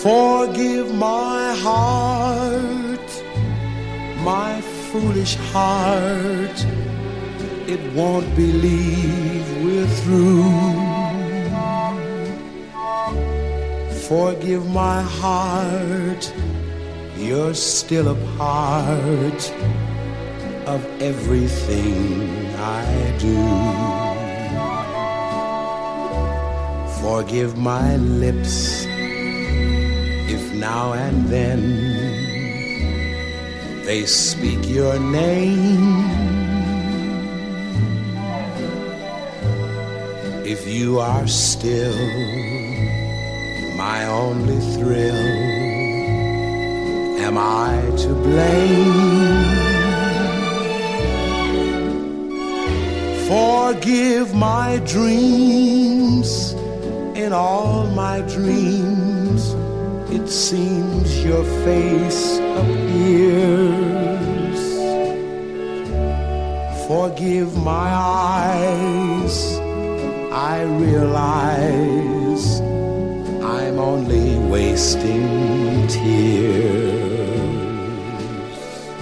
Forgive my heart, my foolish heart. It won't believe we're through. Forgive my heart, you're still a part of everything I do. Forgive my lips if now and then they speak your name. If you are still my only thrill, am I to blame? Forgive my dreams, in all my dreams it seems your face appears. Forgive my eyes, I realize I'm only wasting tears.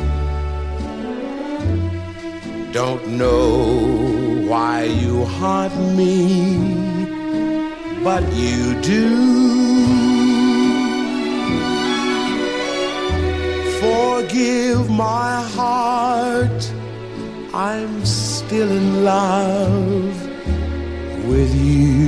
Don't know why you haunt me, but you do. Forgive my heart, I'm still in love with you.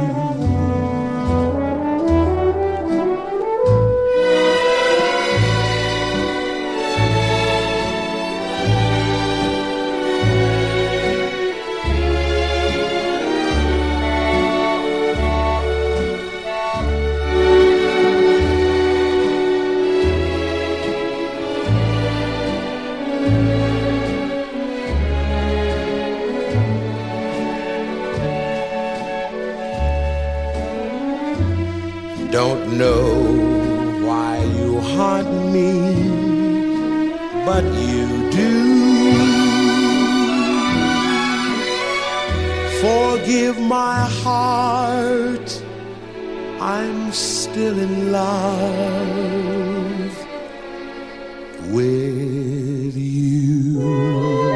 Don't know why you haunt me, but you do. Forgive my heart, I'm still in love with you.